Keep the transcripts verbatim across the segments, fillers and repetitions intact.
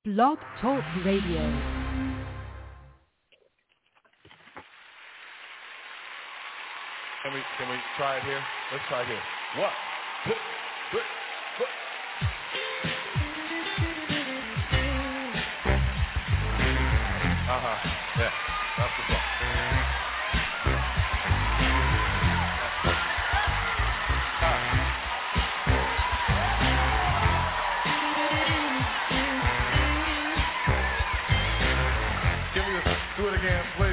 Blog Talk Radio. Can we can we try it here? Let's try it here. One, two, three, four. Uh huh. Yeah, that's the song. Can we just do it again, please?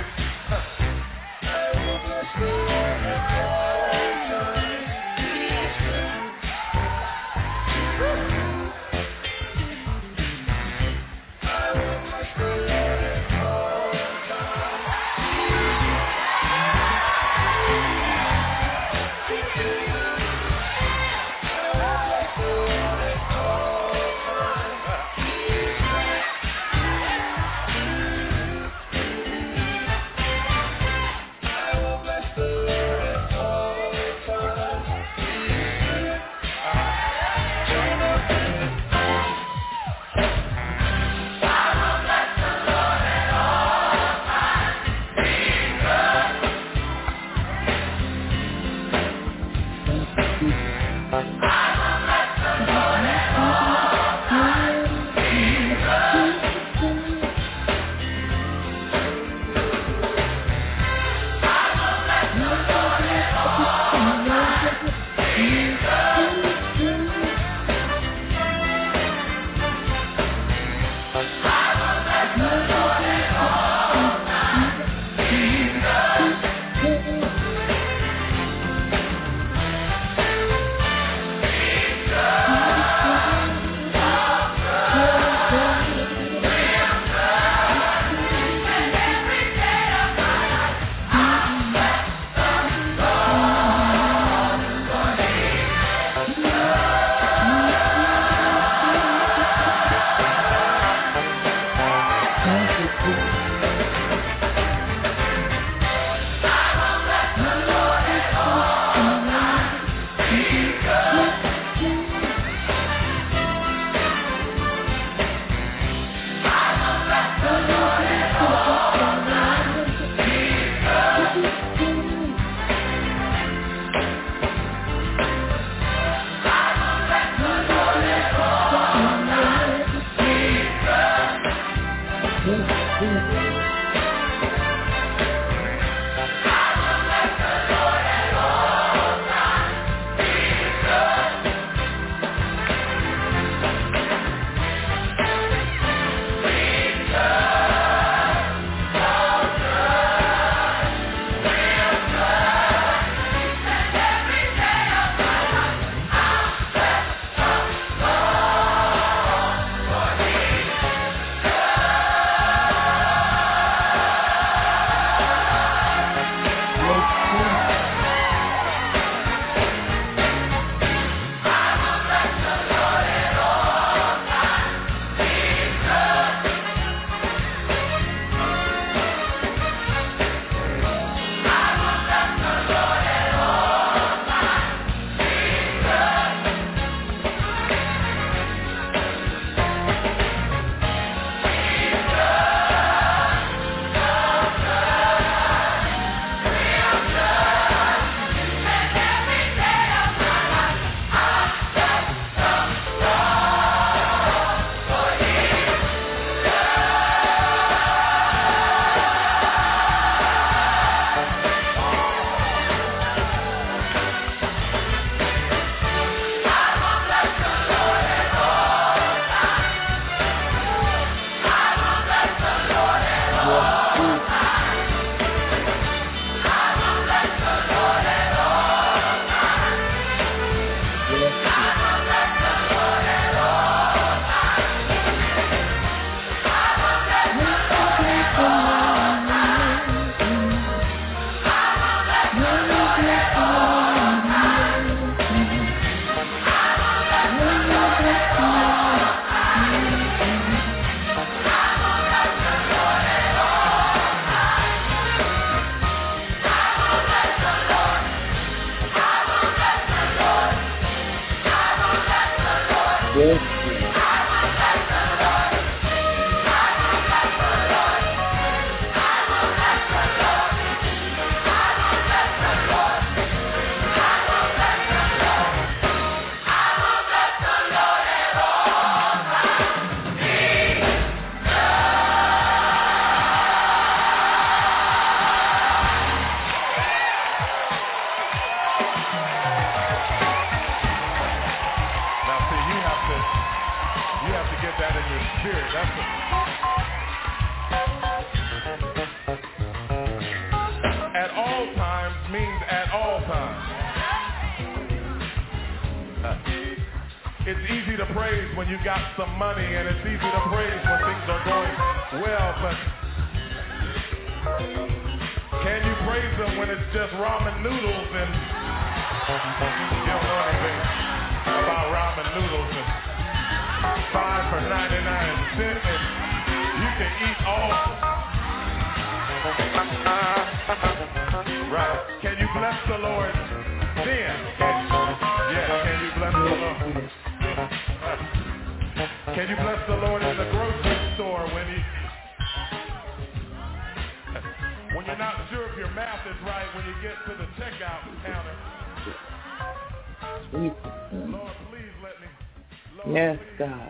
spirit. That's it. At all times means at all times. Uh, it's easy to praise when you got some money, and it's easy to praise when things are going well, but can you praise them when it's just ramen noodles and you don't know anything about ramen noodles and five for ninety-nine cents and you can eat all. Right. Can you bless the Lord then? Can, yeah, can you bless the Lord? Can you bless the Lord in the grocery store when he when you're not sure if your math is right when you get to the checkout counter? Lord, please let me. Lord, yes, please. God.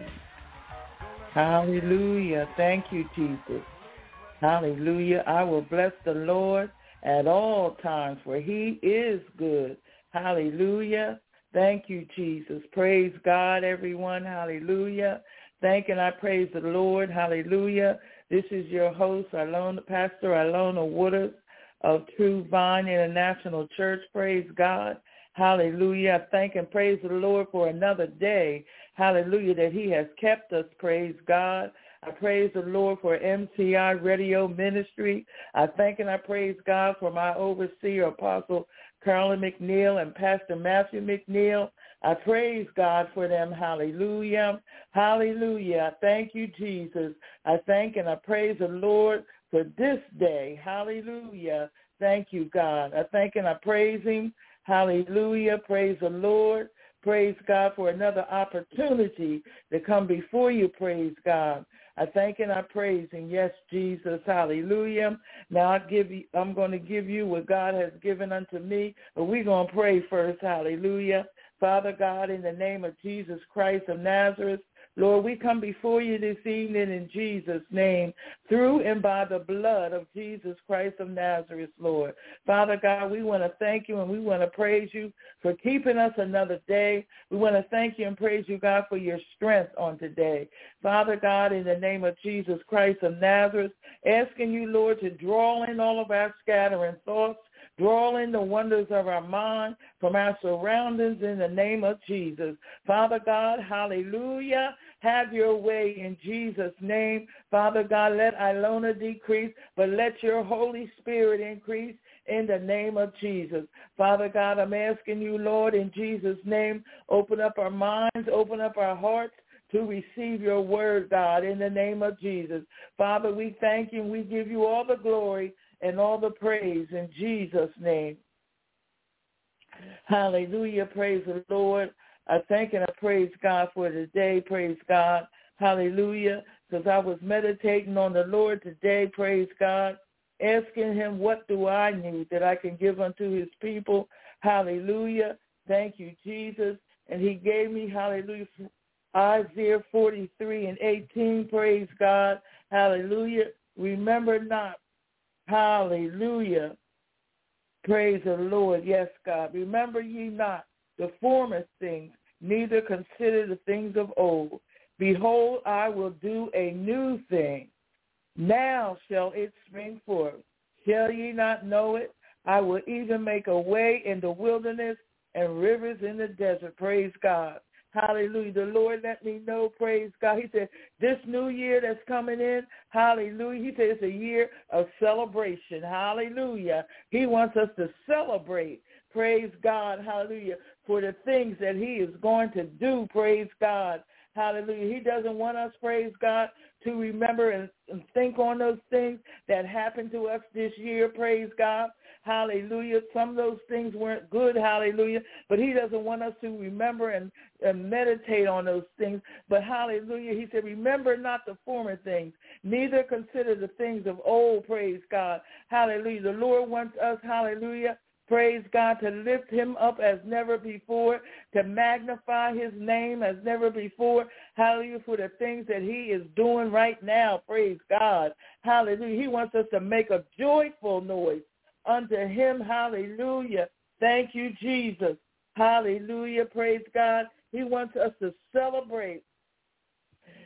Hallelujah. Thank you, Jesus. Hallelujah. I will bless the Lord at all times, for he is good. Hallelujah. Thank you, Jesus. Praise God, everyone. Hallelujah. Thank and I praise the Lord. Hallelujah. This is your host, Ilona, Pastor Ilona Wooders of True Vine International Church. Praise God. Hallelujah. I thank and praise the Lord for another day. Hallelujah, that he has kept us. Praise God. I praise the Lord for M C I Radio Ministry. I thank and I praise God for my overseer, Apostle Carolyn McNeil and Pastor Matthew McNeil. I praise God for them. Hallelujah. Hallelujah. I thank you, Jesus. I thank and I praise the Lord for this day. Hallelujah. Thank you, God. I thank and I praise him. Hallelujah. Praise the Lord. Praise God for another opportunity to come before you. Praise God. I thank and I praise him. Yes, Jesus. Hallelujah. Now I give you, I'm going to give you what God has given unto me, but we're going to pray first. Hallelujah. Father God, in the name of Jesus Christ of Nazareth, Lord, we come before you this evening in Jesus' name, through and by the blood of Jesus Christ of Nazareth, Lord. Father God, we want to thank you and we want to praise you for keeping us another day. We want to thank you and praise you, God, for your strength on today. Father God, in the name of Jesus Christ of Nazareth, asking you, Lord, to draw in all of our scattering thoughts, draw in the wonders of our mind from our surroundings in the name of Jesus. Father God, hallelujah. Have your way in Jesus' name. Father God, let Ilona decrease, but let your Holy Spirit increase in the name of Jesus. Father God, I'm asking you, Lord, in Jesus' name, open up our minds, open up our hearts to receive your word, God, in the name of Jesus. Father, we thank you and we give you all the glory and all the praise in Jesus' name. Hallelujah. Praise the Lord. I thank and I praise God for today. Praise God. Hallelujah. Because I was meditating on the Lord today. Praise God. Asking him, what do I need that I can give unto his people? Hallelujah. Thank you, Jesus. And he gave me, hallelujah, Isaiah forty-three and eighteen. Praise God. Hallelujah. Remember not. Hallelujah. Praise the Lord. Yes, God. Remember ye not the former things, neither consider the things of old. Behold, I will do a new thing. Now shall it spring forth. Shall ye not know it? I will even make a way in the wilderness and rivers in the desert. Praise God. Hallelujah. The Lord let me know, praise God. He said, this new year that's coming in, hallelujah. He said it's a year of celebration. Hallelujah. He wants us to celebrate, praise God, hallelujah, for the things that he is going to do, praise God. Hallelujah. He doesn't want us, praise God, to remember and, and think on those things that happened to us this year, praise God. Hallelujah. Some of those things weren't good, hallelujah, but he doesn't want us to remember and, and meditate on those things. But hallelujah, he said, remember not the former things, neither consider the things of old, praise God. Hallelujah. The Lord wants us, hallelujah, praise God, to lift him up as never before, to magnify his name as never before. Hallelujah, for the things that he is doing right now. Praise God. Hallelujah. He wants us to make a joyful noise unto him. Hallelujah. Thank you, Jesus. Hallelujah. Praise God. He wants us to celebrate.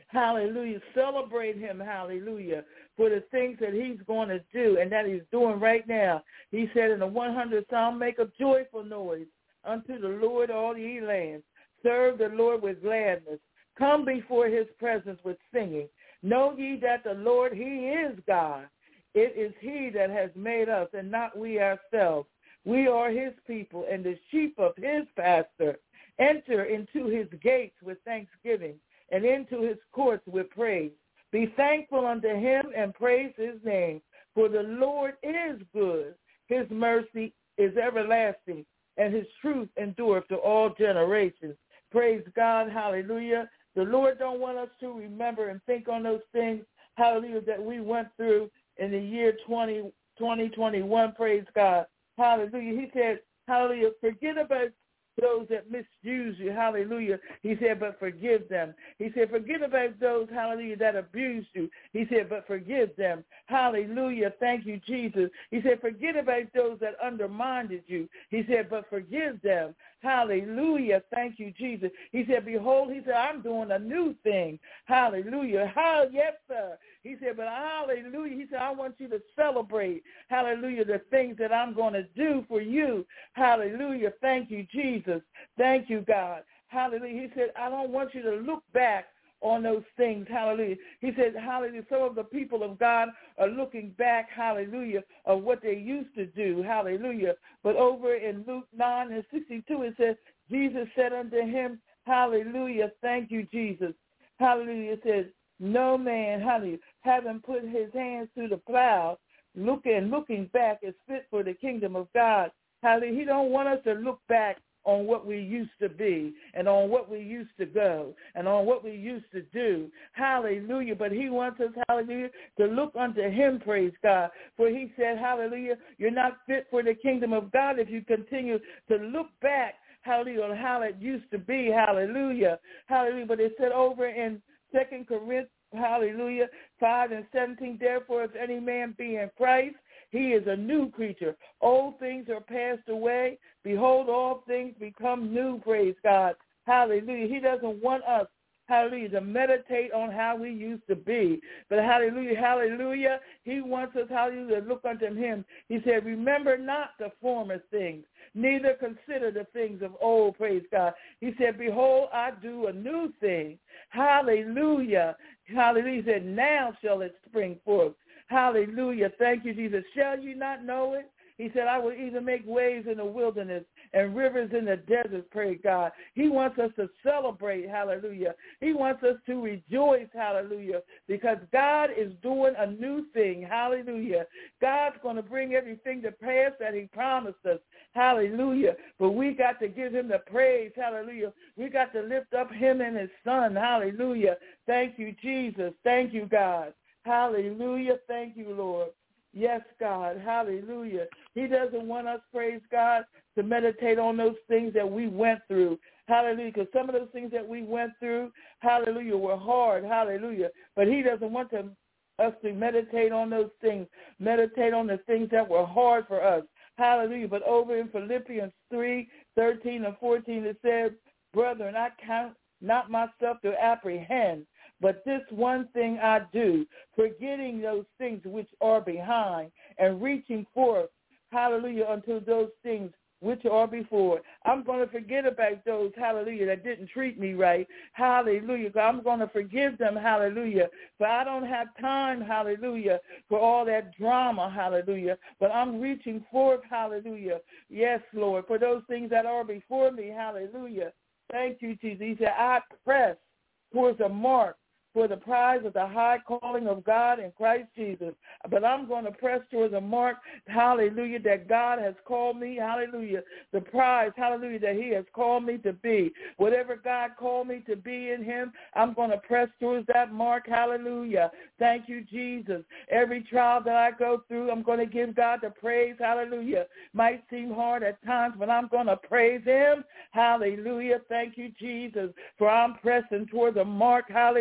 Hallelujah. Celebrate him, hallelujah, for the things that he's going to do and that he's doing right now. He said in the one hundredth Psalm, make a joyful noise unto the Lord, all ye lands. Serve the Lord with gladness. Come before his presence with singing. Know ye that the Lord, he is God. It is he that has made us and not we ourselves. We are his people and the sheep of his pasture. Enter into his gates with thanksgiving and into his courts with praise. Be thankful unto him and praise his name. For the Lord is good. His mercy is everlasting, and his truth endureth to all generations. Praise God, hallelujah. The Lord don't want us to remember and think on those things, hallelujah, that we went through in the year twenty twenty-one, praise God. Hallelujah. He said, hallelujah, forget about those that misuse you, hallelujah. He said, but forgive them. He said, forget about those, hallelujah, that abused you. He said, but forgive them. Hallelujah. Thank you, Jesus. He said, forget about those that undermined you. He said, but forgive them. Hallelujah. Thank you, Jesus. He said, behold, he said, I'm doing a new thing. Hallelujah. How, yes, sir. He said, but hallelujah. He said, I want you to celebrate, hallelujah, the things that I'm going to do for you. Hallelujah. Thank you, Jesus. Thank you, God. Hallelujah. He said, I don't want you to look back on those things. Hallelujah. He said, hallelujah, some of the people of God are looking back, hallelujah, of what they used to do. Hallelujah. But over in Luke nine and sixty-two, it says, Jesus said unto him, hallelujah, thank you, Jesus. Hallelujah. It says, no man, hallelujah, having put his hands to the plow, looking, looking back is fit for the kingdom of God. Hallelujah. He don't want us to look back on what we used to be and on what we used to go and on what we used to do. Hallelujah. But he wants us, hallelujah, to look unto him, praise God. For he said, hallelujah, you're not fit for the kingdom of God if you continue to look back, hallelujah, on how it used to be. Hallelujah. Hallelujah. But it said over in Second Corinthians, hallelujah, five and seventeen, therefore if any man be in Christ, he is a new creature. Old things are passed away. Behold, all things become new, praise God. Hallelujah. He doesn't want us, hallelujah, to meditate on how we used to be. But hallelujah, hallelujah, he wants us, hallelujah, to look unto him. He said, remember not the former things, neither consider the things of old, praise God. He said, behold, I do a new thing. Hallelujah. Hallelujah. He said, now shall it spring forth. Hallelujah. Thank you, Jesus. Shall you not know it? He said, I will even make ways in the wilderness and rivers in the desert, praise God. He wants us to celebrate, hallelujah. He wants us to rejoice, hallelujah, because God is doing a new thing, hallelujah. God's going to bring everything to pass that he promised us, hallelujah. But we got to give him the praise, hallelujah. We got to lift up him and his son, hallelujah. Thank you, Jesus. Thank you, God. Hallelujah. Thank you, Lord. Yes, God. Hallelujah. He doesn't want us, praise God, to meditate on those things that we went through. Hallelujah. Because some of those things that we went through, hallelujah, were hard. Hallelujah. But he doesn't want to, us to meditate on those things, meditate on the things that were hard for us. Hallelujah. But over in Philippians three, thirteen and fourteen, it says, brethren, I count not myself to apprehend, but this one thing I do, forgetting those things which are behind and reaching forth, hallelujah, unto those things which are before. I'm going to forget about those, hallelujah, that didn't treat me right. Hallelujah. I'm going to forgive them, hallelujah. But I don't have time, hallelujah, for all that drama, hallelujah. But I'm reaching forth, hallelujah. Yes, Lord, for those things that are before me, hallelujah. Thank you, Jesus. He said, I press towards a mark for the prize of the high calling of God in Christ Jesus. But I'm going to press towards a mark, hallelujah, that God has called me, hallelujah, the prize, hallelujah, that he has called me to be. Whatever God called me to be in him, I'm going to press towards that mark, hallelujah. Thank you, Jesus. Every trial that I go through, I'm going to give God the praise, hallelujah. Might seem hard at times, but I'm going to praise him, hallelujah. Thank you, Jesus, for I'm pressing towards a mark, hallelujah.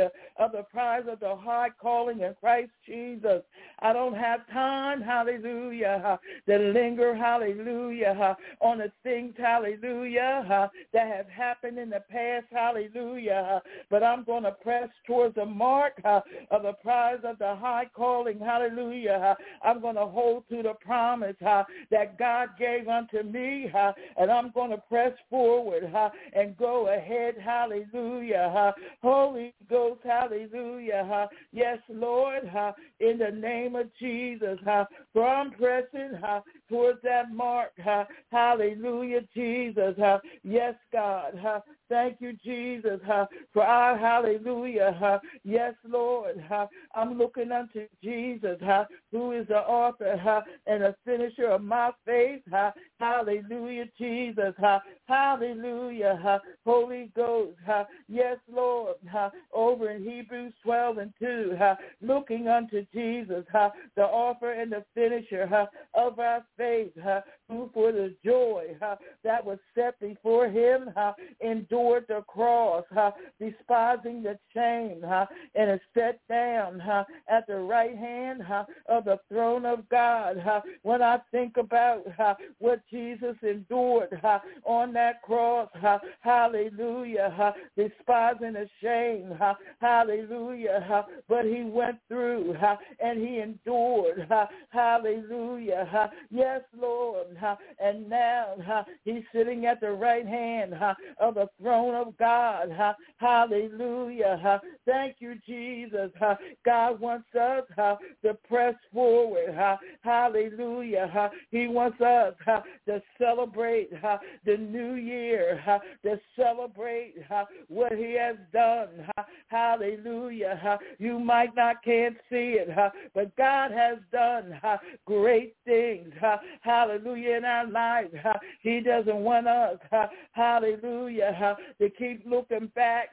hallelujah, of the prize of the high calling in Christ Jesus. I don't have time, hallelujah, to linger, hallelujah, on the things, hallelujah, that have happened in the past, hallelujah, but I'm going to press towards the mark of the prize of the high calling, hallelujah. I'm going to hold to the promise that God gave unto me, and I'm going to press forward and go ahead, hallelujah. Holy Ghost, hallelujah. Yes, Lord, in the name of Jesus, for I'm pressing towards that mark, hallelujah, Jesus. Yes, God. Thank you, Jesus, for our hallelujah. Yes, Lord. I'm looking unto Jesus, who is the author and the finisher of my faith. Hallelujah, Jesus. Hallelujah. Holy Ghost. Yes, Lord. Over in Hebrews twelve and two, looking unto Jesus, the author and the finisher of our faith, who for the joy that was set before him endured the cross, despising the shame, and is set down at the right hand of the throne of God. When I think about what Jesus endured on that cross, hallelujah, despising the shame, hallelujah, but he went through and he endured, hallelujah, yes, Lord, and now he's sitting at the right hand of the throne of God, hallelujah. Thank you, Jesus. God wants us to press forward, hallelujah. He wants us to celebrate the new year, to celebrate what he has done, hallelujah. You might not can't see it, but God has done great things, hallelujah, in our lives. He doesn't want us, hallelujah, to keep looking back,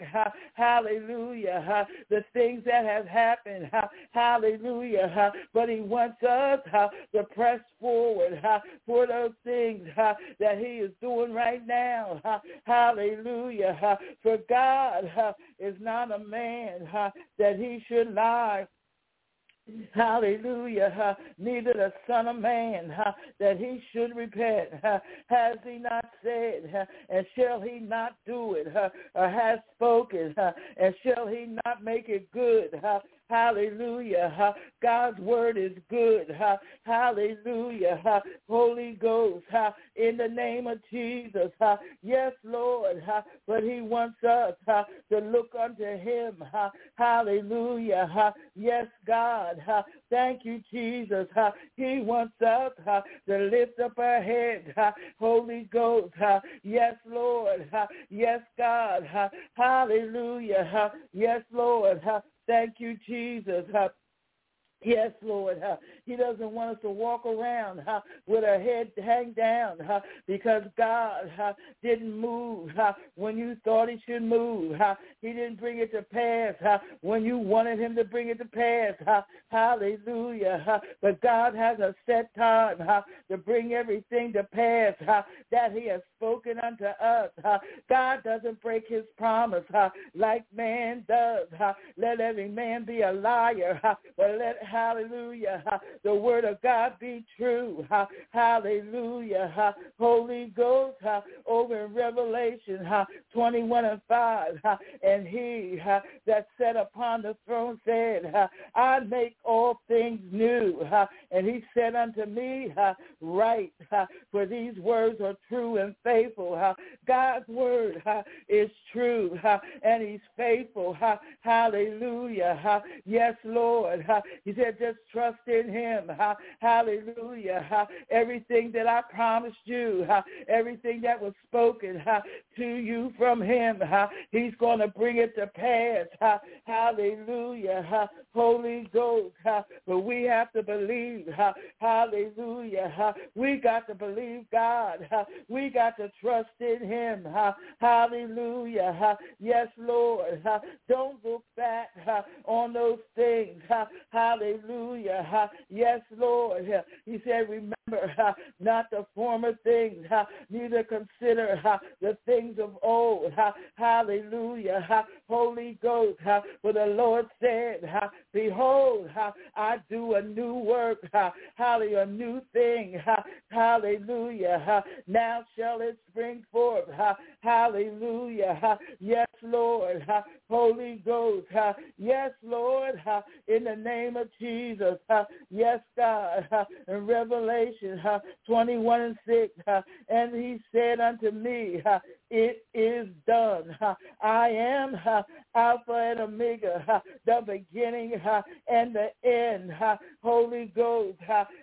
hallelujah, the things that have happened, hallelujah, but he wants us to press forward for those things that he is doing right now, hallelujah, for God is not a man that he should lie, hallelujah, neither the Son of Man, that he should repent. Has he not said, and shall he not do it, or has spoken, and shall he not make it good? Hallelujah. God's word is good. Hallelujah. Holy Ghost, in the name of Jesus. Yes, Lord. But he wants us to look unto him. Hallelujah. Yes, God. Thank you, Jesus. He wants us to lift up our head. Holy Ghost. Yes, Lord. Yes, God. Hallelujah. Yes, Lord. Thank you, Jesus. Yes, Lord. Uh, he doesn't want us to walk around uh, with our head hang down uh, because God uh, didn't move uh, when you thought he should move. Uh, he didn't bring it to pass uh, when you wanted him to bring it to pass. Uh, hallelujah. Uh, but God has a set time uh, to bring everything to pass uh, that he has spoken unto us. Uh, God doesn't break his promise uh, like man does. Uh, let every man be a liar, uh, but let hallelujah, the word of God be true. Hallelujah. Holy Ghost, over in Revelation twenty-one and five, and he that sat upon the throne said, I make all things new. And he said unto me, write, for these words are true and faithful. God's word is true, and he's faithful. Hallelujah. Yes, Lord. He said, just trust in him. Hallelujah. Everything that I promised you, everything that was spoken to you from him, he's going to bring it to pass. Hallelujah. Holy Ghost. But we have to believe. Hallelujah. We got to believe God. We got to to trust in him. Hallelujah. Yes, Lord. Don't look back on those things. Hallelujah. Yes, Lord. He said, remember not the former things, neither consider the things of old. Hallelujah. Holy Ghost. For the Lord said, behold, I do a new work. Hallelujah. A new thing. Hallelujah. Now shall it spring forth. Hallelujah. Yes, Lord. Holy Ghost. Yes, Lord. In the name of Jesus. Yes, God. In Revelation twenty-one and six. And he said unto me, it is done. I am Alpha and Omega, the beginning and the end. Holy Ghost.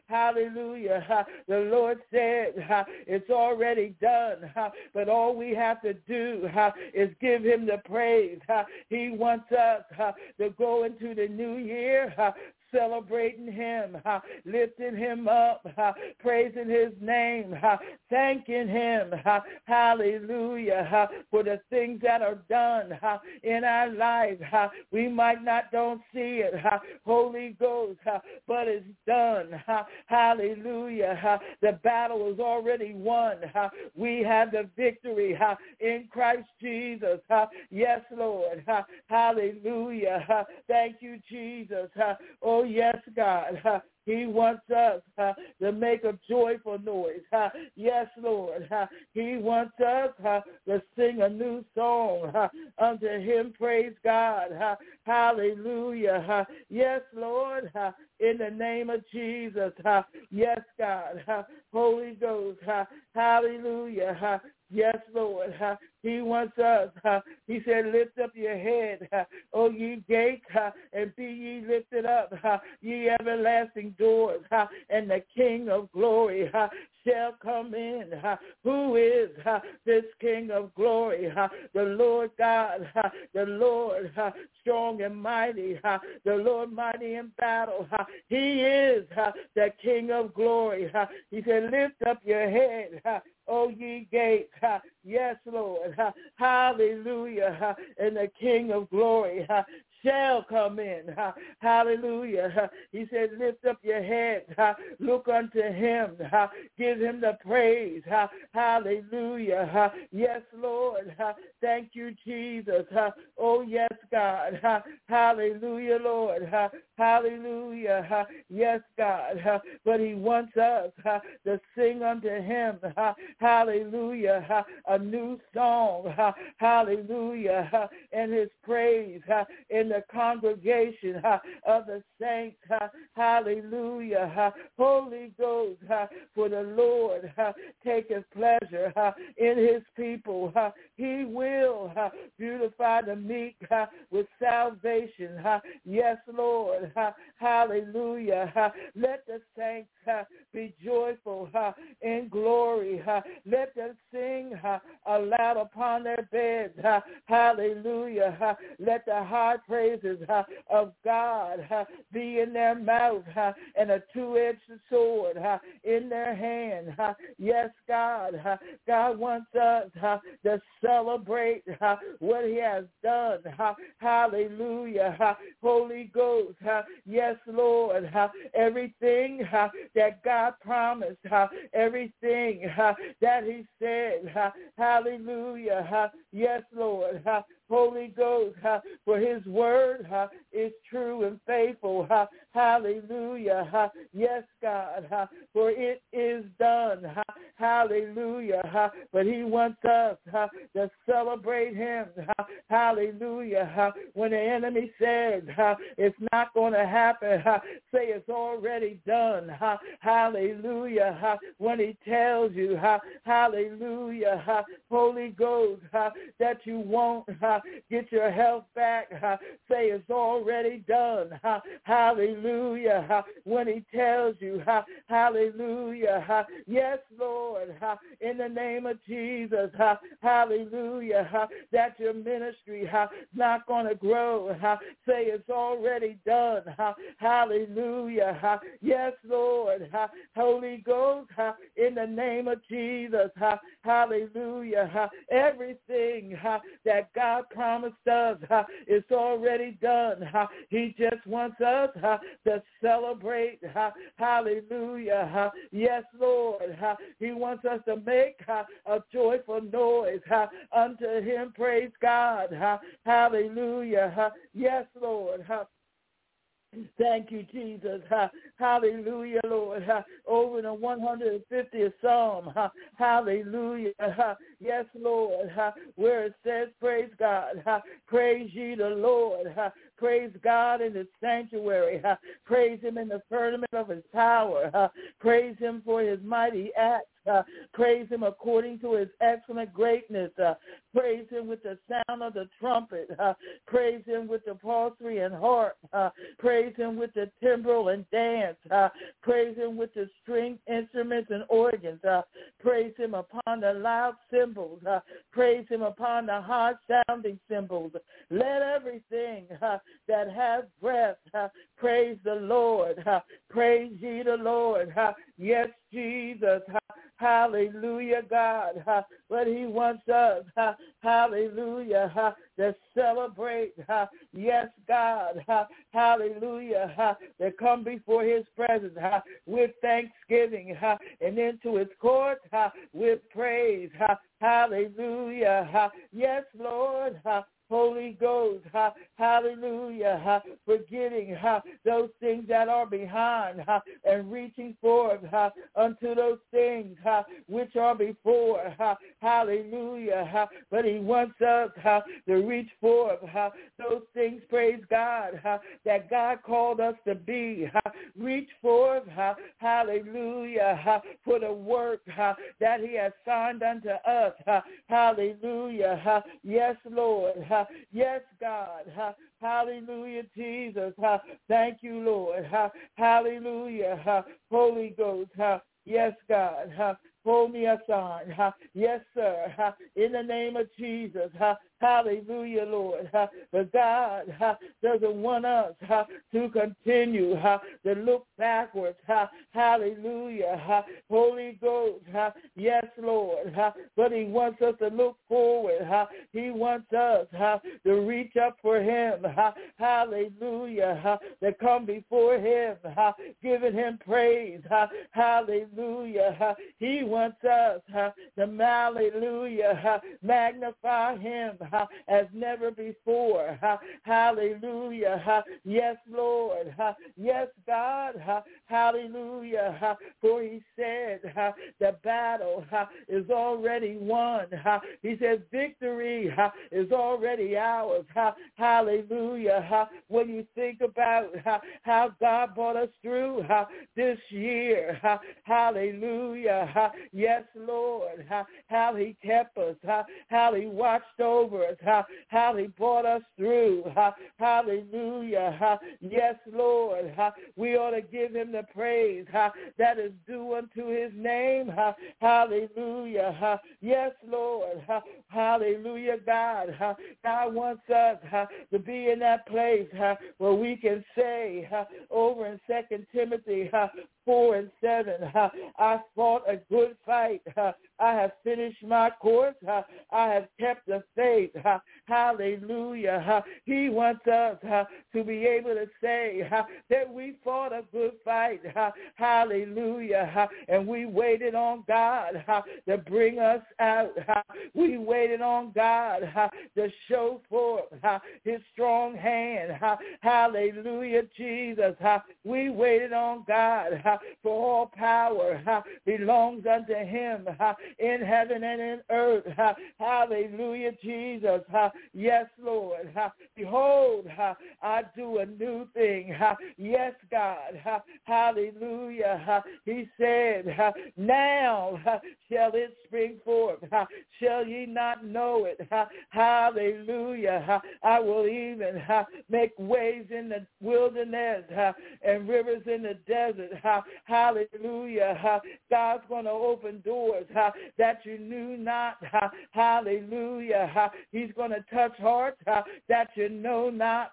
Hallelujah. The Lord said it's already done, but all we have to do is give him the praise. He wants us to go into the new year celebrating him, uh, lifting him up, uh, praising his name, uh, thanking him, uh, hallelujah, uh, for the things that are done uh, in our life. Uh, we might not don't see it, uh, Holy Ghost, uh, but it's done. Uh, hallelujah. Uh, the battle is already won. Uh, we have the victory uh, in Christ Jesus. Uh, yes, Lord. Uh, hallelujah. Uh, thank you, Jesus. Uh, oh, yes, God. Uh, He wants us uh, to make a joyful noise. Uh, yes, Lord. Uh, he wants us uh, to sing a new song uh, unto him. Praise God. Uh, hallelujah. Uh, yes, Lord. Uh, in the name of Jesus. Uh, yes, God. Uh, Holy Ghost. Uh, hallelujah. Uh, yes, Lord. Uh, he wants us. Uh, he said, lift up your head, uh, O ye gates, uh, and be ye lifted up, uh, ye everlasting doors, uh, and the King of glory uh, shall come in. Uh, who is uh, this King of glory? Uh, the Lord God, uh, the Lord uh, strong and mighty, uh, the Lord mighty in battle. Uh, he is uh, the King of glory. Uh, he said, lift up your head, uh, O ye gates. Uh, yes, Lord. Uh, hallelujah. Uh, and the King of glory uh, shall come in. Uh, hallelujah. Uh, he said, lift up your head. Uh, look unto him. Uh, give him the praise. Uh, hallelujah. Uh, yes, Lord. Uh, thank you, Jesus. Uh, oh, yes, God. Uh, hallelujah, Lord. Uh, hallelujah. Uh, yes, God. Uh, but he wants us uh, to sing unto him. Uh, hallelujah. Uh, a new song. Uh, hallelujah. Uh, and his praise uh, in the congregation uh, of the saints. Uh, hallelujah. Uh, Holy Ghost, uh, for the Lord uh, taketh pleasure uh, in his people. Uh, he will uh, beautify the meek uh, with salvation. Uh, yes, Lord. Uh, hallelujah. Uh, let the saints uh, be joyful uh, in glory. Uh, let them sing uh, aloud upon their beds. Uh, hallelujah. Uh, let the high praises uh, of God uh, be in their mouth uh, and a two-edged sword uh, in their hand. Uh, yes, God. Uh, God wants us uh, to celebrate uh, what he has done. Uh, hallelujah. Uh, Holy Ghost. Uh, yes, Lord. Uh, everything uh, that God promised, uh, everything uh, that he said. Uh, hallelujah. Uh, yes, Lord. Uh, Holy Ghost, uh, for his word uh, is true and faithful. Uh, hallelujah. Uh, yes, God, uh, for it is done. Uh, hallelujah. Uh, but he wants us uh, to celebrate him. Uh, hallelujah. Uh, when the enemy says uh, it's not going to happen, uh, say it's already done. Uh, hallelujah. Uh, when he tells you, uh, hallelujah, uh, Holy Ghost, uh, that you won't uh, get your health back, uh, say it's already done. Uh, hallelujah. hallelujah, when he tells you, hallelujah, yes, Lord, in the name of Jesus, hallelujah, that your ministry is not going to grow. Say it's already done. Hallelujah. Yes, Lord. Holy Ghost, in the name of Jesus. Hallelujah. Everything that God promised us is already done. He just wants us to celebrate. Hallelujah. Yes, Lord. He wants us to make a joyful noise unto him. Praise God. Hallelujah. Yes, Lord. Thank you, Jesus. Hallelujah, Lord. Over the one hundred fiftieth Psalm. Hallelujah. Yes, Lord. Where it says, praise God. Praise ye the Lord. Praise God in his sanctuary. Praise him in the firmament of his power. Praise him for his mighty acts. Uh, praise him according to his excellent greatness. Uh, praise him with the sound of the trumpet. Uh, praise him with the psaltery and harp. Uh, praise him with the timbrel and dance. Uh, praise him with the string instruments and organs. Uh, praise him upon the loud cymbals. Uh, praise him upon the high-sounding cymbals. Let everything uh, that has breath uh, praise the Lord. Uh, praise ye the Lord. Uh, yes, Jesus. Uh, Hallelujah, God. Uh, but he wants us, uh, hallelujah, uh, to celebrate. Uh, yes, God. Uh, hallelujah. Uh, to come before his presence uh, with thanksgiving uh, and into his court uh, with praise. Uh, hallelujah. Uh, yes, Lord. Uh, Holy Ghost, ha, hallelujah, ha, forgetting ha, those things that are behind ha, and reaching forth ha, unto those things ha, which are before, ha, hallelujah, ha, but he wants us ha, to reach forth ha, those things, praise God, ha, that God called us to be, ha, reach forth, ha, hallelujah, ha, for the work ha, that he has signed unto us, ha, hallelujah, ha, yes, Lord, ha, yes, God. Hallelujah, Jesus. Thank you, Lord. Hallelujah. Holy Ghost. Yes, God. Hold me aside. Yes, sir. In the name of Jesus. Hallelujah, Lord. But God doesn't want us to continue to look backwards. Hallelujah. Holy Ghost. Yes, Lord. But he wants us to look forward. He wants us to reach up for him. Hallelujah. To come before him, giving him praise. Hallelujah. He wants us to, hallelujah, magnify him as never before. Hallelujah. Yes, Lord. Yes, God. Hallelujah. For he said the battle is already won. He says victory is already ours. Hallelujah. When you think about how God brought us through this year. Hallelujah. Yes, Lord. How he kept us. How he watched over us. How, how he brought us through. Hallelujah. Yes, Lord. We ought to give him the praise that is due unto his name. Hallelujah. Yes, Lord. Hallelujah, God. God wants us to be in that place where we can say over in Second Timothy four and seven, I fought a good fight. I have finished my course. I have kept the faith. Hallelujah. He wants us to be able to say that we fought a good fight. Hallelujah. And we waited on God to bring us out. We waited on God to show forth his strong hand. Hallelujah, Jesus. We waited on God for all power belongs unto him. in heaven and in earth. Hallelujah, Jesus. Yes, Lord. Behold, I do a new thing. Yes, God. Hallelujah. He said, now shall it spring forth. Shall ye not know it? Hallelujah. I will even make ways in the wilderness and rivers in the desert. Hallelujah. God's going to open doors that you knew not. Hallelujah. He's going to touch hearts that you know not.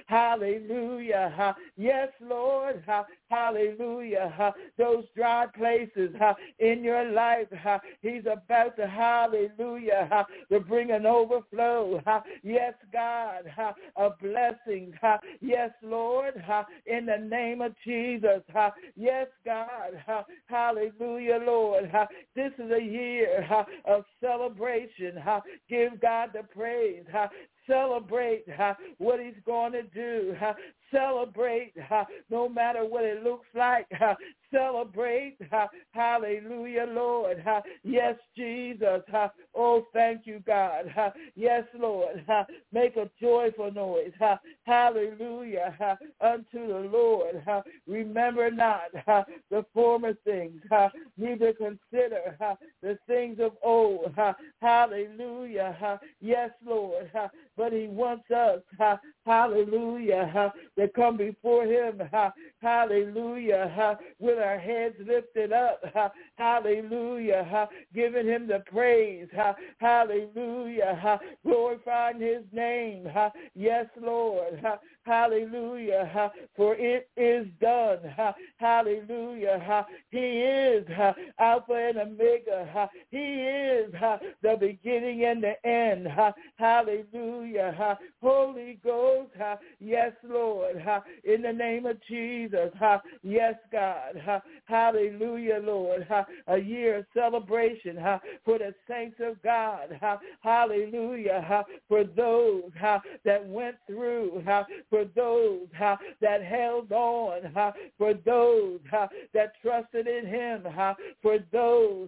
Hallelujah. Yes, Lord. Hallelujah. Those dry places in your life, he's about to, hallelujah, to bring an overflow. Yes, God, a blessing. Yes, Lord, in the name of Jesus. Yes, God. Hallelujah, Lord. This is a year of celebration. Give God the praise. Celebrate uh, what he's going to do. Uh, celebrate uh, no matter what it looks like. Uh, celebrate. Uh, hallelujah, Lord. Uh, yes, Jesus. Uh, oh, thank you, God. Uh, yes, Lord. Uh, make a joyful noise. Uh, hallelujah. Uh, unto the Lord. Uh, remember not uh, the former things. Uh, neither consider uh, the things of old. Uh, hallelujah. Uh, yes, Lord. Uh, But he wants us, uh, hallelujah, uh, to come before him, uh, hallelujah, uh, with our heads lifted up, uh, hallelujah, uh, giving him the praise, uh, hallelujah, uh, glorifying his name. Uh, yes, Lord, uh, hallelujah, uh, for it is done. Uh, hallelujah, uh, he is uh, Alpha and Omega. Uh, he is uh, the beginning and the end. Uh, hallelujah. Hallelujah. Holy Ghost. Yes, Lord. In the name of Jesus. Yes, God. Hallelujah, Lord. A year of celebration for the saints of God. Hallelujah. For those that went through. For those that held on. For those that trusted in him. For those,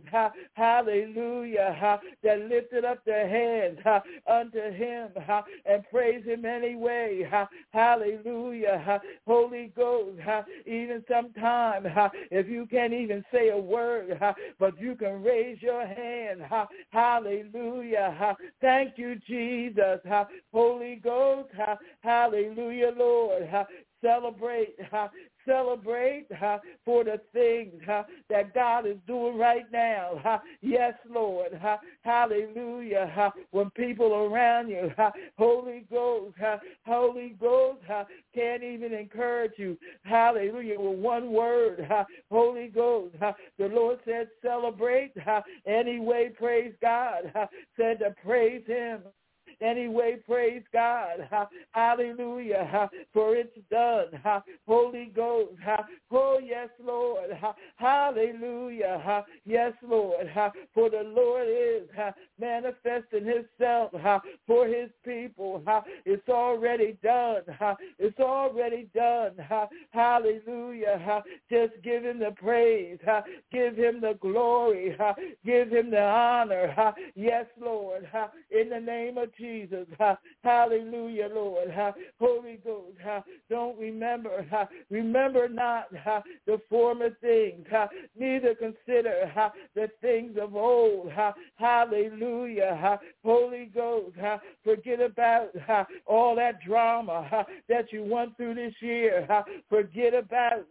hallelujah, that lifted up their hands unto him. And praise him anyway. Hallelujah. Holy Ghost, even sometime, if you can't even say a word, but you can raise your hand. Hallelujah. Thank you, Jesus. Holy Ghost, hallelujah, Lord. Celebrate, uh, celebrate uh, for the things uh, that God is doing right now. Uh, yes, Lord. Uh, hallelujah. Uh, when people around you, uh, Holy Ghost, uh, Holy Ghost uh, can't even encourage you. Hallelujah. With one word, uh, Holy Ghost. Uh, the Lord said celebrate. Uh, anyway, praise God. Uh, said to praise him. Anyway, praise God. Hallelujah. For it's done. Holy Ghost. Oh, yes, Lord. Hallelujah. Yes, Lord. For the Lord is manifesting himself for his people. It's already done. It's already done. Hallelujah. Just give him the praise. Give him the glory. Give him the honor. Yes, Lord. In the name of Jesus. Jesus. Hallelujah, Lord. Holy Ghost, don't remember. Remember not the former things. Neither consider the things of old. Hallelujah. Holy Ghost, forget about all that drama that you went through this year. Forget about,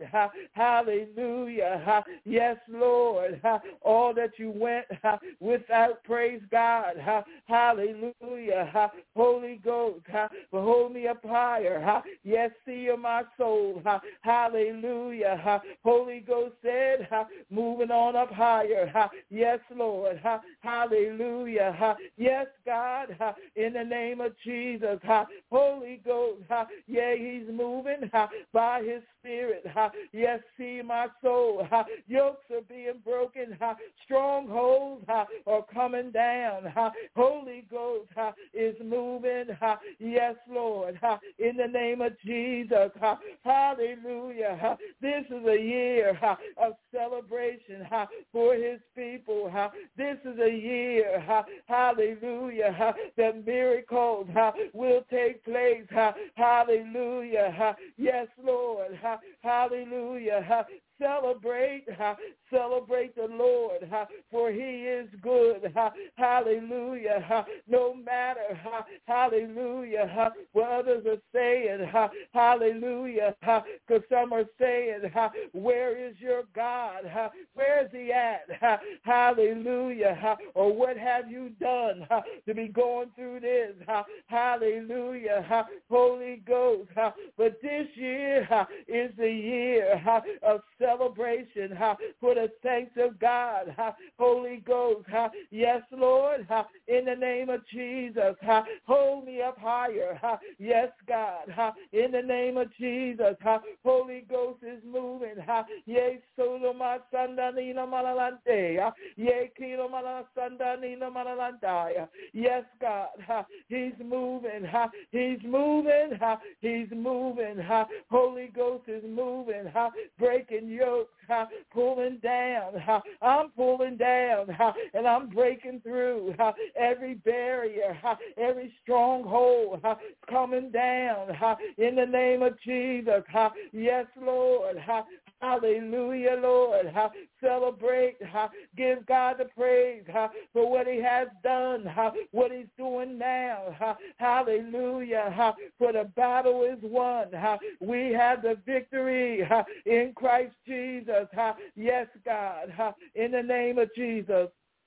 hallelujah. Yes, Lord, all that you went without, praise God. Hallelujah. Holy Ghost, hold me up higher. Yes, see you, my soul. Hallelujah. Holy Ghost said, moving on up higher. Yes, Lord. Hallelujah. Yes, God, in the name of Jesus. Holy Ghost, yeah, he's moving by his Spirit. Yes, see my soul. Yokes are being broken. Strongholds are coming down. Holy Ghost, is moving. Yes, Lord. In the name of Jesus. Hallelujah. This is a year of celebration for his people. This is a year, hallelujah, that miracles will take place. Hallelujah. Yes, Lord. Hallelujah. Celebrate, celebrate the Lord, for he is good. Hallelujah. No matter, hallelujah, what others are saying. Hallelujah. Because some are saying, where is your God? Where is he at? Hallelujah. Or what have you done to be going through this? Hallelujah. Holy Ghost. But this year is the year of celebration for the saints of God. Holy Ghost. Yes, Lord. In the name of Jesus. Hold me up higher. Yes, God. In the name of Jesus. Holy Ghost is moving. Yes, solo ma sandanina malalante. Yes, kilo malala sandanina malalantaya. Yes, God. He's moving. He's moving. He's moving. Holy Ghost is moving. Breaking yokes. Pulling down. I'm pulling down. And I'm breaking through every barrier. Every stronghold coming down. In the name of Jesus. Yes, Lord. Hallelujah, Lord. Celebrate. Give God the praise for what he has done, what he's doing now. Hallelujah. For the battle is won. We have the victory in Christ Jesus. Yes, God. In the name of Jesus.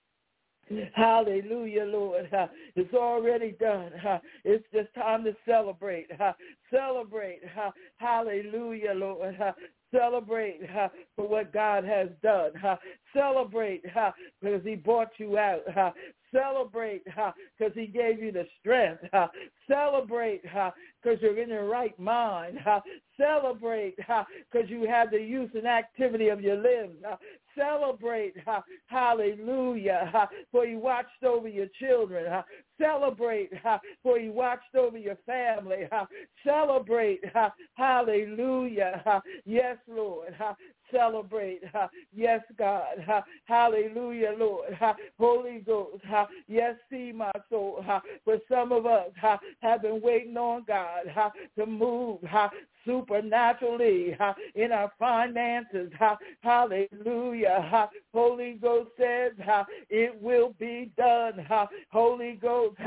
Hallelujah, Lord. It's already done. It's just time to celebrate. Celebrate. Hallelujah, Lord. Celebrate for what God has done. Celebrate because he brought you out. Celebrate because he gave you the strength. Celebrate because you're in your right mind. Celebrate because you have the use and activity of your limbs. Celebrate, hallelujah, for you watched over your children. Celebrate, for you watched over your family. Celebrate, hallelujah. Yes, Lord. Celebrate. Yes, God. Hallelujah, Lord. Holy Ghost. Yes, see my soul. For some of us have been waiting on God to move supernaturally in our finances. Hallelujah. Holy Ghost says it will be done. Holy Ghost.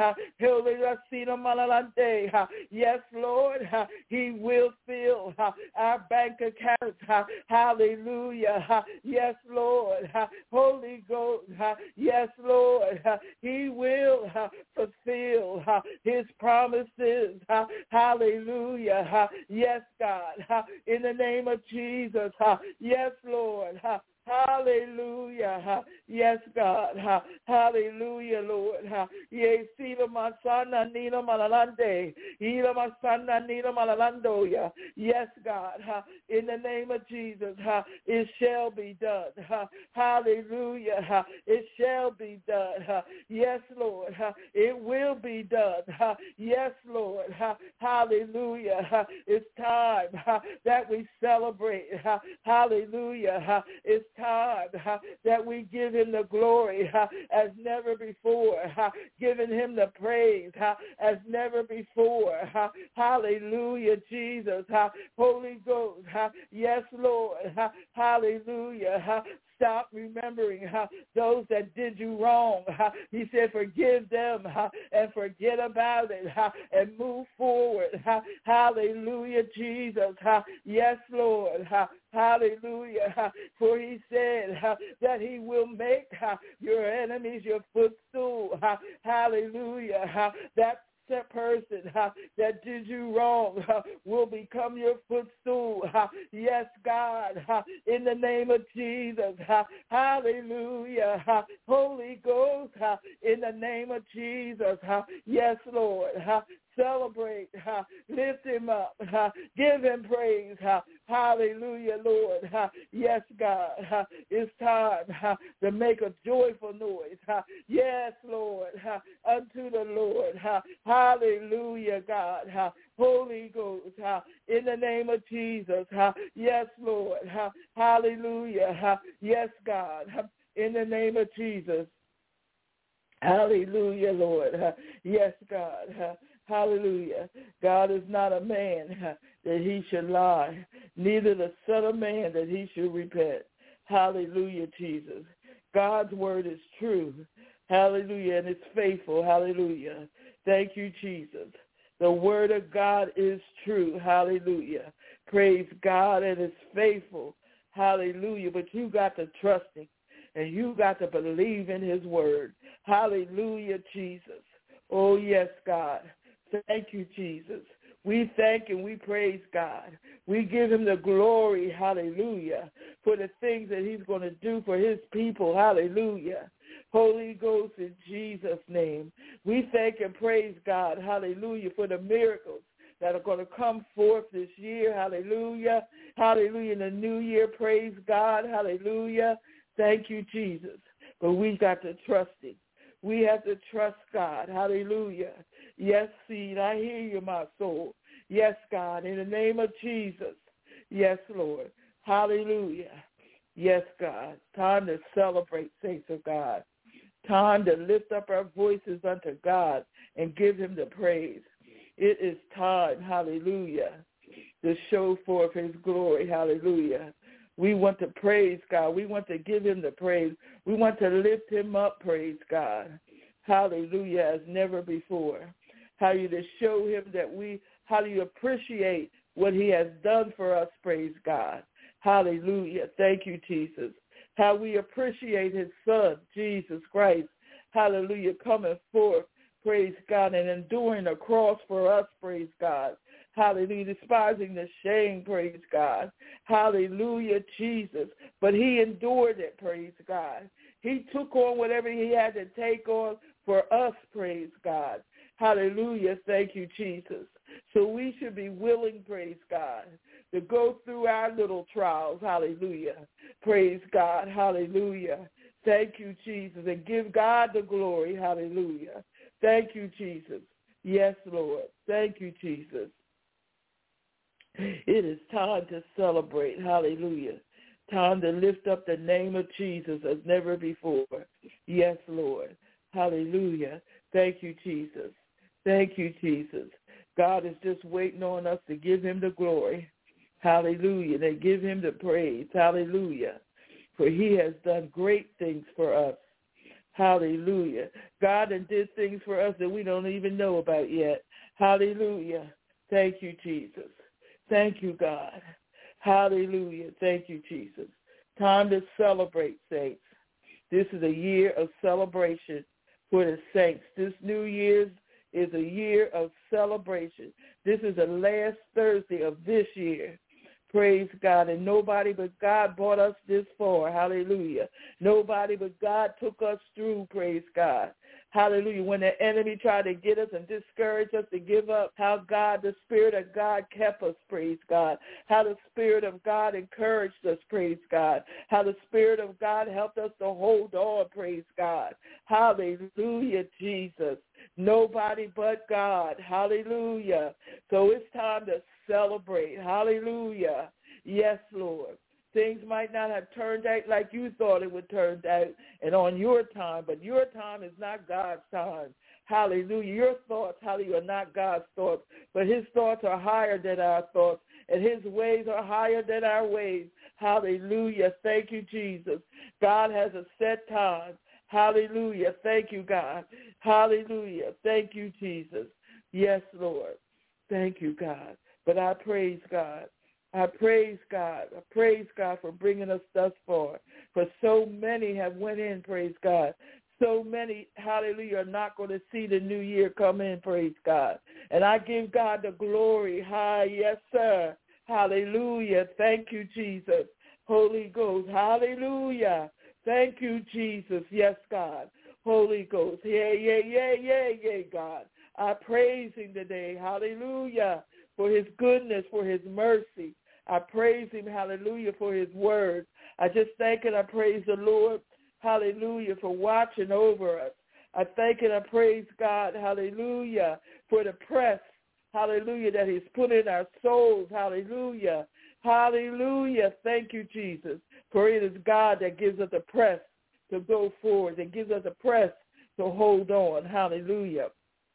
Yes, Lord. He will fill our bank accounts. Hallelujah. Yes, Lord. Holy Ghost. Yes, Lord. He will fulfill his promises. Hallelujah. Yes, God. In the name of Jesus. Yes, Lord. Hallelujah. Yes, God. Hallelujah, Lord. Yes, Ila Masana Nina Malalande. Ila Masana Nina Malalandoya. Yes, God. In the name of Jesus, it shall be done. Hallelujah. It shall be done. Yes, Lord. It will be done. Yes, Lord. Hallelujah. It's time that we celebrate. Hallelujah. It's time that we give him the glory as never before, giving him the praise as never before. Hallelujah, Jesus. Holy Ghost. Yes, Lord. Hallelujah. Stop remembering uh, those that did you wrong. Uh, he said, forgive them uh, and forget about it uh, and move forward. Uh, hallelujah, Jesus. Uh, yes, Lord. Uh, hallelujah. Uh, for he said uh, that he will make uh, your enemies your footstool. Uh, hallelujah. Uh, that That person uh, that did you wrong uh, will become your footstool. Uh, yes, God, uh, in the name of Jesus. Uh, hallelujah. Uh, Holy Ghost, uh, in the name of Jesus. Uh, yes, Lord. Uh, Celebrate. Uh, lift him up. Uh, give him praise. Uh, hallelujah, Lord. Uh, yes, God. Uh, it's time uh, to make a joyful noise. Uh, yes, Lord. Uh, unto the Lord. Uh, hallelujah, God. Uh, Holy Ghost. Uh, in the name of Jesus. Uh, yes, Lord. Uh, hallelujah. Uh, yes, God. Uh, in the name of Jesus. Hallelujah, Lord. Uh, yes, God. Uh, hallelujah. God is not a man uh, that he should lie, neither the son of man that he should repent. Hallelujah, Jesus. God's word is true. Hallelujah, and it's faithful. Hallelujah. Thank you, Jesus. The word of God is true. Hallelujah. Praise God, and it's faithful. Hallelujah. But you got to trust him. And you got to believe in his word. Hallelujah, Jesus. Oh, yes, God. Thank you, Jesus. We thank and we praise God. We give him the glory, hallelujah, for the things that he's going to do for his people. Hallelujah. Holy Ghost, in Jesus' name. We thank and praise God, hallelujah, for the miracles that are going to come forth this year. Hallelujah. Hallelujah. In the new year, praise God. Hallelujah. Thank you, Jesus. But we got to trust him. We have to trust God. Hallelujah. Yes, seed, I hear you, my soul. Yes, God, in the name of Jesus. Yes, Lord. Hallelujah. Yes, God. Time to celebrate, saints of God. Time to lift up our voices unto God and give him the praise. It is time, hallelujah, to show forth his glory. Hallelujah. We want to praise God. We want to give him the praise. We want to lift him up, praise God. Hallelujah, as never before. How you to show him that we, how do you appreciate what he has done for us, praise God. Hallelujah. Thank you, Jesus. How we appreciate his son, Jesus Christ. Hallelujah, coming forth, praise God, and enduring the cross for us, praise God. Hallelujah, despising the shame, praise God. Hallelujah, Jesus. But he endured it, praise God. He took on whatever he had to take on for us, praise God. Hallelujah, thank you, Jesus. So we should be willing, praise God, to go through our little trials, hallelujah. Praise God, hallelujah. Thank you, Jesus, and give God the glory, hallelujah. Thank you, Jesus. Yes, Lord. Thank you, Jesus. It is time to celebrate. Hallelujah. Time to lift up the name of Jesus as never before. Yes, Lord. Hallelujah. Thank you, Jesus. Thank you, Jesus. God is just waiting on us to give him the glory. Hallelujah. And give him the praise. Hallelujah. For he has done great things for us. Hallelujah. God did things for us that we don't even know about yet. Hallelujah. Thank you, Jesus. Thank you, God. Hallelujah. Thank you, Jesus. Time to celebrate, saints. This is a year of celebration for the saints. This New Year's is a year of celebration. This is the last Thursday of this year. Praise God. And nobody but God brought us this far. Hallelujah. Nobody but God took us through. Praise God. Hallelujah. When the enemy tried to get us and discourage us to give up, how God, the Spirit of God kept us, praise God. How the Spirit of God encouraged us, praise God. How the Spirit of God helped us to hold on, praise God. Hallelujah, Jesus. Nobody but God. Hallelujah. So it's time to celebrate. Hallelujah. Yes, Lord. Things might not have turned out like you thought it would turn out and on your time, but your time is not God's time. Hallelujah. Your thoughts, hallelujah, are not God's thoughts, but his thoughts are higher than our thoughts, and his ways are higher than our ways. Hallelujah. Thank you, Jesus. God has a set time. Hallelujah. Thank you, God. Hallelujah. Thank you, Jesus. Yes, Lord. Thank you, God. But I praise God. I praise God. I praise God for bringing us thus far. For so many have went in, praise God. So many, hallelujah, are not going to see the new year come in, praise God. And I give God the glory. Hi, yes, sir. Hallelujah. Thank you, Jesus. Holy Ghost. Hallelujah. Thank you, Jesus. Yes, God. Holy Ghost. Yeah, yeah, yeah, yeah, yeah, God. I praise him today, hallelujah, for his goodness, for his mercy. I praise him, hallelujah, for his word. I just thank and I praise the Lord, hallelujah, for watching over us. I thank and I praise God, hallelujah, for the press, hallelujah, that he's put in our souls, hallelujah, hallelujah. Thank you, Jesus, for it is God that gives us the press to go forward, that gives us the press to hold on, hallelujah.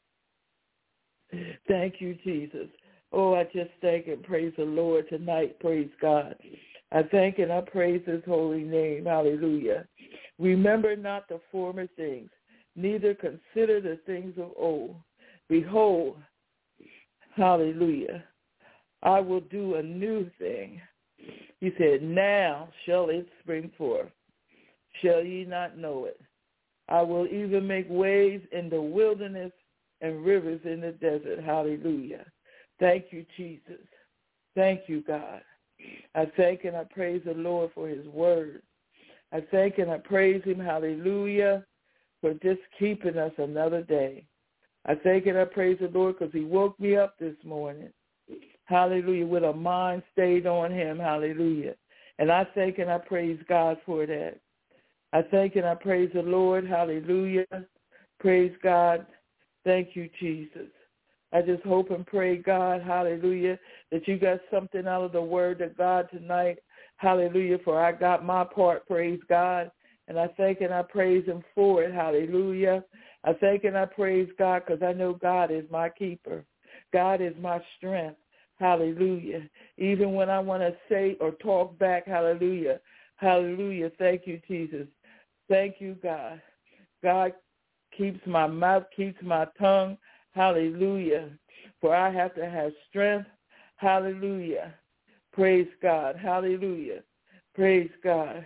Thank you, Jesus. Oh, I just thank and praise the Lord tonight, praise God. I thank and I praise his holy name, hallelujah. Remember not the former things, neither consider the things of old. Behold, hallelujah, I will do a new thing. He said, now shall it spring forth. Shall ye not know it? I will even make ways in the wilderness and rivers in the desert. Hallelujah. Thank you, Jesus. Thank you, God. I thank and I praise the Lord for his word. I thank and I praise him, hallelujah, for just keeping us another day. I thank and I praise the Lord because he woke me up this morning, hallelujah, with a mind stayed on him, hallelujah. And I thank and I praise God for that. I thank and I praise the Lord, hallelujah. Praise God. Thank you, Jesus. I just hope and pray, God, hallelujah, that you got something out of the word of God tonight, hallelujah, for I got my part, praise God, and I thank and I praise him for it, hallelujah. I thank and I praise God because I know God is my keeper. God is my strength, hallelujah. Even when I want to say or talk back, hallelujah, hallelujah, thank you, Jesus. Thank you, God. God keeps my mouth, keeps my tongue, hallelujah, for I have to have strength, hallelujah. Praise God, hallelujah. Praise God.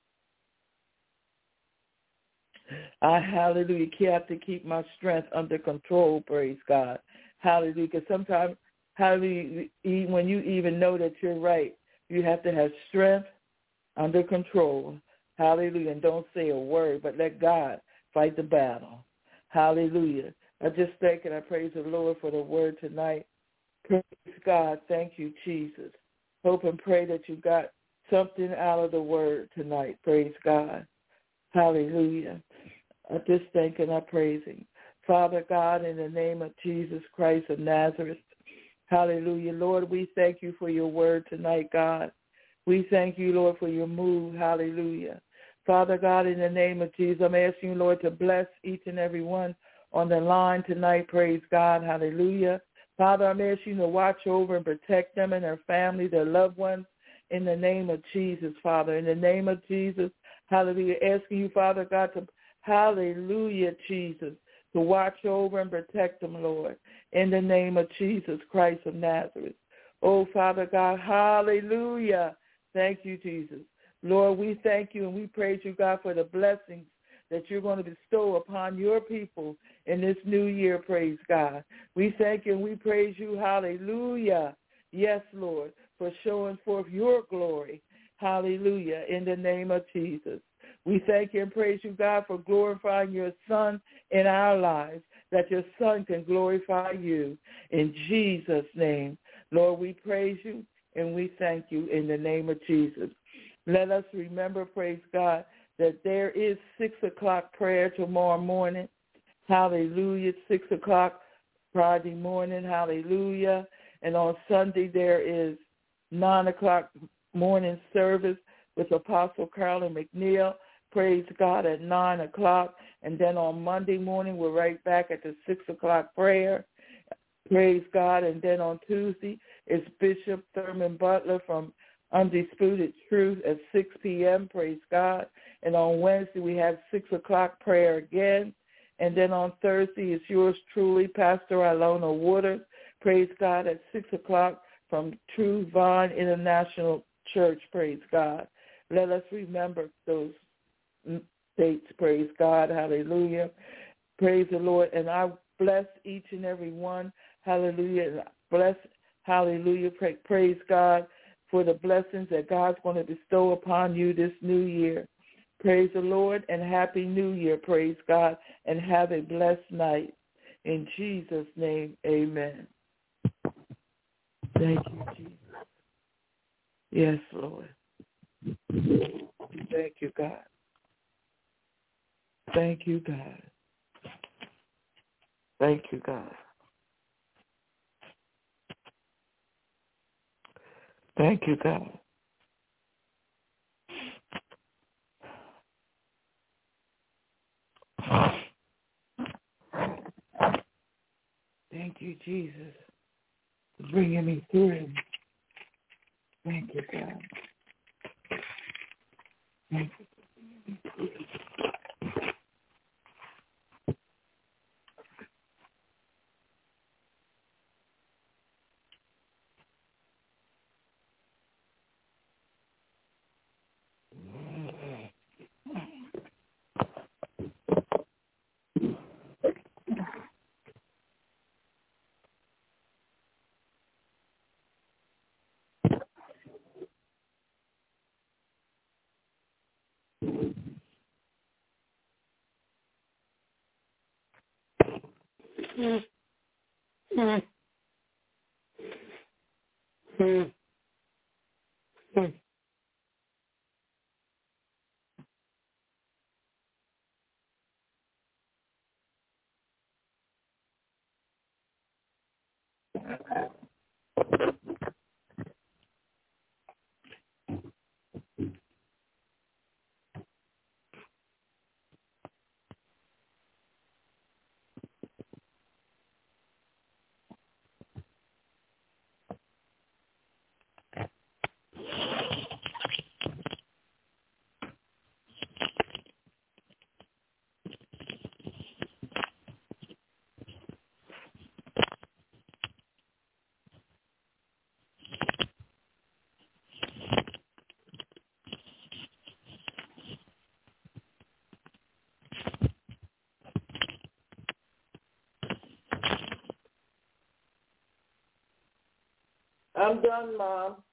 I, hallelujah, have to keep my strength under control, praise God. Hallelujah, because sometimes, hallelujah, when you even know that you're right, you have to have strength under control. Hallelujah, and don't say a word, but let God fight the battle. Hallelujah. I just thank and I praise the Lord for the word tonight. Praise God. Thank you, Jesus. Hope and pray that you got something out of the word tonight. Praise God. Hallelujah. I just thank and I praise him. Father God, in the name of Jesus Christ of Nazareth, hallelujah. Lord, we thank you for your word tonight, God. We thank you, Lord, for your move. Hallelujah. Father God, in the name of Jesus, I'm asking you, Lord, to bless each and every one on the line tonight. Praise God. Hallelujah. Father, I'm asking you to watch over and protect them and their family, their loved ones, in the name of Jesus, Father. In the name of Jesus, hallelujah. Asking you, Father God, to, hallelujah, Jesus, to watch over and protect them, Lord, in the name of Jesus Christ of Nazareth. Oh, Father God, hallelujah. Thank you, Jesus. Lord, we thank you and we praise you, God, for the blessings that you're going to bestow upon your people in this new year, praise God. We thank you and we praise you, hallelujah. Yes, Lord, for showing forth your glory, hallelujah, in the name of Jesus. We thank you and praise you, God, for glorifying your Son in our lives, that your Son can glorify you in Jesus' name. Lord, we praise you and we thank you in the name of Jesus. Let us remember, praise God, that there is six o'clock prayer tomorrow morning. Hallelujah. Six o'clock Friday morning. Hallelujah. And on Sunday there is nine o'clock morning service with Apostle Carolyn McNeil. Praise God at nine o'clock. And then on Monday morning we're right back at the six o'clock prayer. Praise God. And then on Tuesday it's Bishop Thurman Butler from Undisputed Truth at six p.m., praise God. And on Wednesday, we have six o'clock prayer again. And then on Thursday, it's yours truly, Pastor Ilona Waters, praise God, at six o'clock from True Vine International Church, praise God. Let us remember those dates, praise God, hallelujah. Praise the Lord. And I bless each and every one, hallelujah. And bless, hallelujah, praise God, for the blessings that God's going to bestow upon you this new year. Praise the Lord and Happy New Year, praise God, and have a blessed night. In Jesus' name, amen. Thank you, Jesus. Yes, Lord. Thank you, God. Thank you, God. Thank you, God. Thank you, God. Thank you, Jesus, for bringing me through. Thank you, God. Thank you. Mm, mm, mm, mm. I'm done, Mom.